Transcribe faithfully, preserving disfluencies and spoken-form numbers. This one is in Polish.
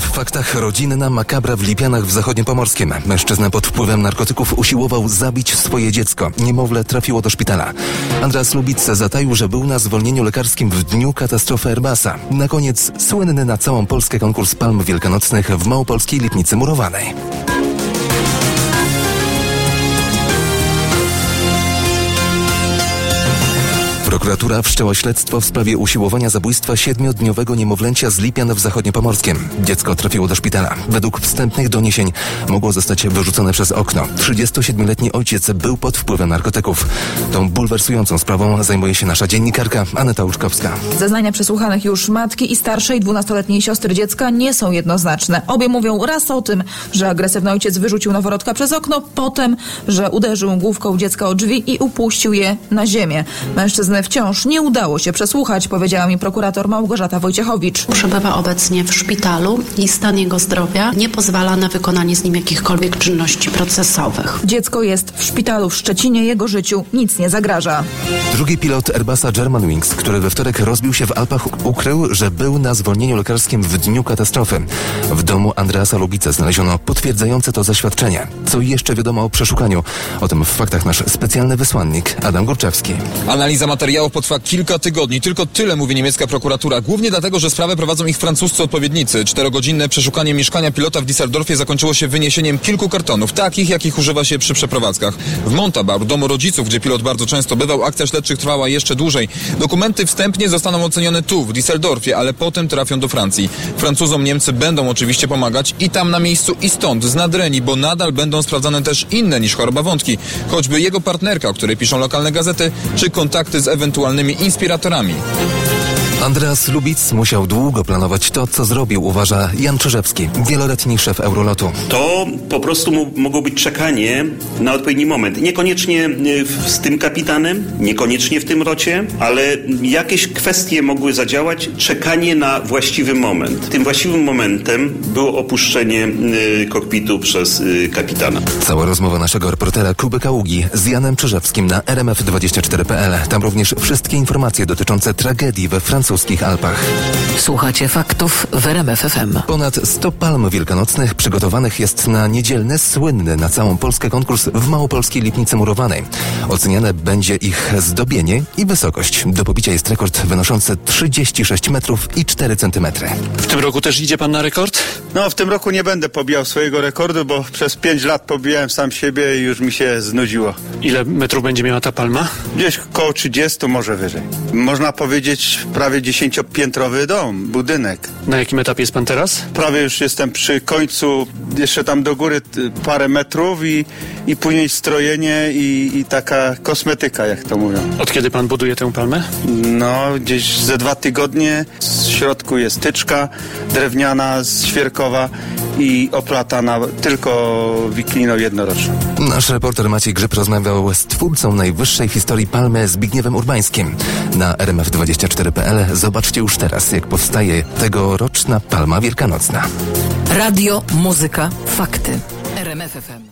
faktach rodzinna makabra w Lipianach w Zachodniopomorskiem. Mężczyzna pod wpływem narkotyków usiłował zabić swoje dziecko. Niemowlę trafiło do szpitala. Andreas Lubic zataił, że był na zwolnieniu lekarskim w dniu katastrofy Airbusa. Na koniec słynny na całą Polskę konkurs palm wielkanocnych w małopolskiej Lipnicy Murowanej. Prokuratura wszczęła śledztwo w sprawie usiłowania zabójstwa siedmiodniowego niemowlęcia z Lipian w Zachodniopomorskiem. Dziecko trafiło do szpitala. Według wstępnych doniesień mogło zostać wyrzucone przez okno. trzydziestosiedmioletni ojciec był pod wpływem narkotyków. Tą bulwersującą sprawą zajmuje się nasza dziennikarka Aneta Łuczkowska. Zeznania przesłuchanych już matki i starszej dwunastoletniej siostry dziecka nie są jednoznaczne. Obie mówią raz o tym, że agresywny ojciec wyrzucił noworodka przez okno, potem, że uderzył główką dziecka o drzwi i upuścił je na ziemię. Mężczyzny wciąż nie udało się przesłuchać, powiedziała mi prokurator Małgorzata Wojciechowicz. Przebywa obecnie w szpitalu i stan jego zdrowia nie pozwala na wykonanie z nim jakichkolwiek czynności procesowych. Dziecko jest w szpitalu w Szczecinie, jego życiu nic nie zagraża. Drugi pilot Airbusa Germanwings, który we wtorek rozbił się w Alpach, ukrył, że był na zwolnieniu lekarskim w dniu katastrofy. W domu Andreasa Lubica znaleziono potwierdzające to zaświadczenie. Co jeszcze wiadomo o przeszukaniu? O tym w faktach nasz specjalny wysłannik Adam Górczewski. Analiza materiałów potrwa kilka tygodni. Tylko tyle mówi niemiecka prokuratura. Głównie dlatego, że sprawę prowadzą ich francuscy odpowiednicy. Czterogodzinne przeszukanie mieszkania pilota w Düsseldorfie zakończyło się wyniesieniem kilku kartonów, takich jakich używa się przy przeprowadzkach. W Montabaur, domu rodziców, gdzie pilot bardzo często bywał, akcja śledczych trwała jeszcze dłużej. Dokumenty wstępnie zostaną ocenione tu, w Düsseldorfie, ale potem trafią do Francji. Francuzom Niemcy będą oczywiście pomagać i tam na miejscu, i stąd, z nadreni, bo nadal będą sprawdzane też inne niż choroba wątki. Choćby jego partnerka, o której piszą lokalne gazety, czy kontakty z ewentualnymi inspiratorami. Andreas Lubic musiał długo planować to, co zrobił, uważa Jan Czyżewski, wieloletni szef Eurolotu. To po prostu mu, mogło być czekanie na odpowiedni moment. Niekoniecznie w, z tym kapitanem, niekoniecznie w tym rocie, ale jakieś kwestie mogły zadziałać. Czekanie na właściwy moment. Tym właściwym momentem było opuszczenie y, kokpitu przez y, kapitana. Cała rozmowa naszego reportera Kuby Kaługi z Janem Czyżewskim na R M F dwadzieścia cztery kropka p l. Tam również wszystkie informacje dotyczące tragedii we francuskich Alpach. Słuchacie faktów w R M F F M. Ponad sto palm wielkanocnych przygotowanych jest na niedzielny, słynny na całą Polskę konkurs w małopolskiej Lipnicy Murowanej. Oceniane będzie ich zdobienie i wysokość. Do pobicia jest rekord wynoszący trzydzieści sześć metrów i cztery centymetry. W tym roku też idzie pan na rekord? No, w tym roku nie będę pobijał swojego rekordu, bo przez pięć lat pobijałem sam siebie i już mi się znudziło. Ile metrów będzie miała ta palma? Gdzieś koło trzydziestu, może wyżej. Można powiedzieć prawie dziesięciopiętrowy dom, budynek. Na jakim etapie jest pan teraz? Prawie już jestem przy końcu, jeszcze tam do góry parę metrów i, i później strojenie i, i taka kosmetyka, jak to mówią. Od kiedy pan buduje tę palmę? No, gdzieś ze dwa tygodnie. W środku jest tyczka drewniana, świerkowa i oplatana tylko wikliną jednoroczną. Nasz reporter Maciej Grzyb rozmawiał z twórcą najwyższej w historii palmy Zbigniewem Urbańskim. Na R M F dwadzieścia cztery kropka p l zobaczcie już teraz, jak powstaje tegoroczna palma wielkanocna. Radio, muzyka, fakty. R M F F M.